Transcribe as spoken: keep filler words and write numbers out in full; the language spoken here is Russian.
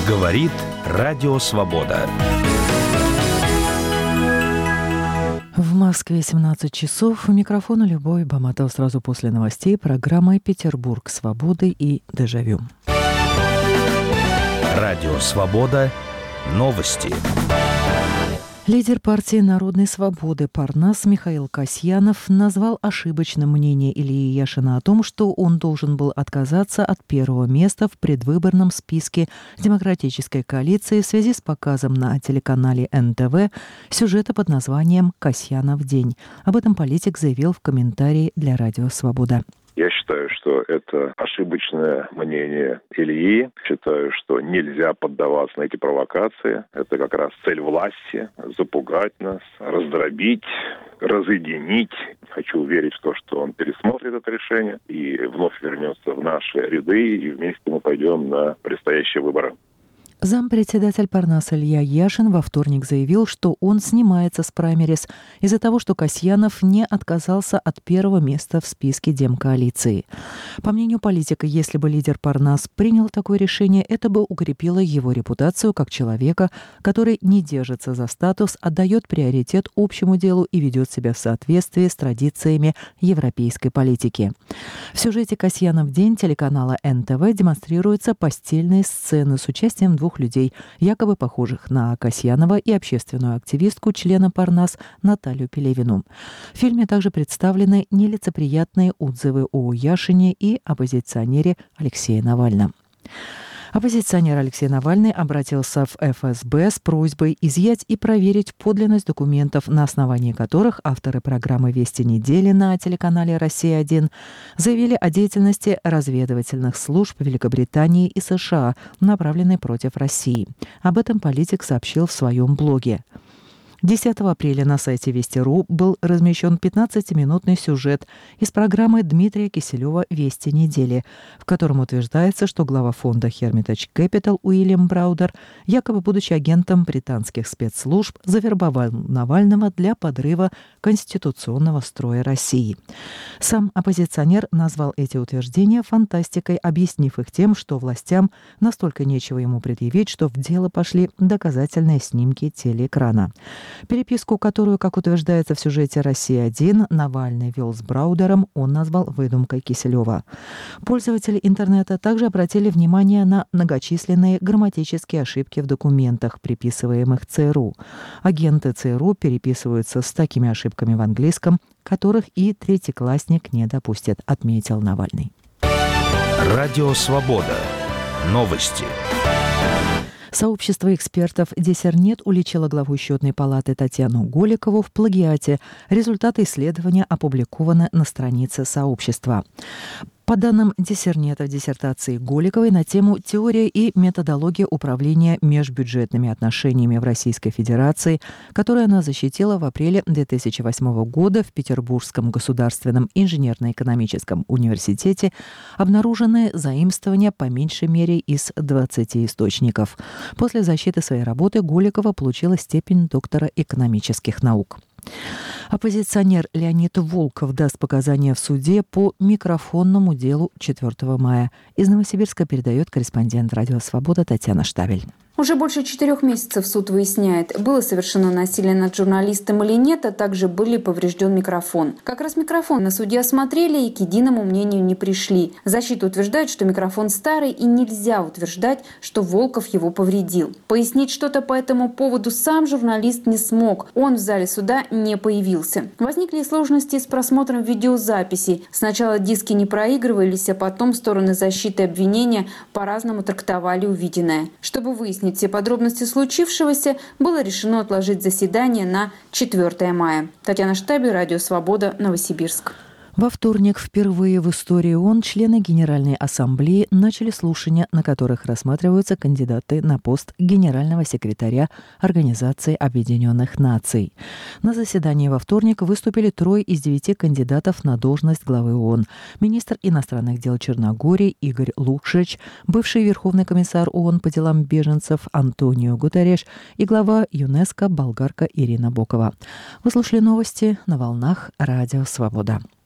Говорит Радио Свобода. В Москве семнадцать часов. У микрофона Любовь Баматова. Сразу после новостей программы «Петербург свободы» и «Дежавю». Радио Свобода. Новости. Лидер партии Народной свободы Парнас Михаил Касьянов назвал ошибочным мнение Ильи Яшина о том, что он должен был отказаться от первого места в предвыборном списке демократической коалиции в связи с показом на телеканале эн тэ вэ сюжета под названием «Касьянов день». Об этом политик заявил в комментарии для Радио Свобода. Я считаю, что это ошибочное мнение Ильи. Считаю, что нельзя поддаваться на эти провокации. Это как раз цель власти – запугать нас, раздробить, разъединить. Хочу верить в то, что он пересмотрит это решение и вновь вернется в наши ряды, и вместе мы пойдем на предстоящие выборы. Зампредседатель Парнаса Илья Яшин во вторник заявил, что он снимается с праймерис из-за того, что Касьянов не отказался от первого места в списке демкоалиции. По мнению политика, если бы лидер Парнас принял такое решение, это бы укрепило его репутацию как человека, который не держится за статус, отдает приоритет общему делу и ведет себя в соответствии с традициями европейской политики. В сюжете «Касьянов день» телеканала эн тэ вэ демонстрируются постельные сцены с участием двух людей, якобы похожих на Касьянова и общественную активистку, члена Парнас Наталью Пелевину. В фильме также представлены нелицеприятные отзывы о Яшине и оппозиционере Алексее Навальном. Оппозиционер Алексей Навальный обратился в эф эс бэ с просьбой изъять и проверить подлинность документов, на основании которых авторы программы «Вести недели» на телеканале «Россия-один» заявили о деятельности разведывательных служб Великобритании и США, направленной против России. Об этом политик сообщил в своем блоге. десятого апреля на сайте Вести точка ру был размещен пятнадцатиминутный сюжет из программы Дмитрия Киселева «Вести недели», в котором утверждается, что глава фонда Hermitage Capital Уильям Браудер, якобы будучи агентом британских спецслужб, завербовал Навального для подрыва конституционного строя России. Сам оппозиционер назвал эти утверждения фантастикой, объяснив их тем, что властям настолько нечего ему предъявить, что в дело пошли доказательные снимки телеэкрана. Переписку, которую, как утверждается в сюжете «Россия-один», Навальный вел с Браудером, он назвал выдумкой Киселева. Пользователи интернета также обратили внимание на многочисленные грамматические ошибки в документах, приписываемых цэ эр у. Агенты цэ эр у переписываются с такими ошибками в английском, которых и третьеклассник не допустит, отметил Навальный. Радио Свобода. Новости. Сообщество экспертов «Диссернет» уличило главу счетной палаты Татьяну Голикову в плагиате. Результаты исследования опубликованы на странице сообщества. По данным Диссернета, в диссертации Голиковой на тему «Теория и методология управления межбюджетными отношениями в Российской Федерации», которую она защитила в апреле две тысячи восьмого года в Петербургском государственном инженерно-экономическом университете, обнаружены заимствования по меньшей мере из двадцати источников. После защиты своей работы Голикова получила степень доктора экономических наук. Оппозиционер Леонид Волков даст показания в суде по микрофонному делу четвёртого мая. Из Новосибирска передает корреспондент «Радио Свобода» Татьяна Штабель. Уже больше четырех месяцев суд выясняет, было совершено насилие над журналистом или нет, а также был ли поврежден микрофон. Как раз микрофон на суде осмотрели и к единому мнению не пришли. Защита утверждает, что микрофон старый и нельзя утверждать, что Волков его повредил. Пояснить что-то по этому поводу сам журналист не смог. Он в зале суда не появился. Возникли сложности с просмотром видеозаписей. Сначала диски не проигрывались, а потом стороны защиты и обвинения по-разному трактовали увиденное. Чтобы выяснить все подробности случившегося, было решено отложить заседание на четвёртое мая. Татьяна Штабель, Радио Свобода, Новосибирск. Во вторник впервые в истории ООН члены Генеральной Ассамблеи начали слушания, на которых рассматриваются кандидаты на пост генерального секретаря Организации Объединенных Наций. На заседании во вторник выступили трое из девяти кандидатов на должность главы ООН. Министр иностранных дел Черногории Игорь Лукшич, бывший Верховный комиссар ООН по делам беженцев Антонио Гутерреш и глава ЮНЕСКО болгарка Ирина Бокова. Вы слушали новости на волнах Радио Свобода.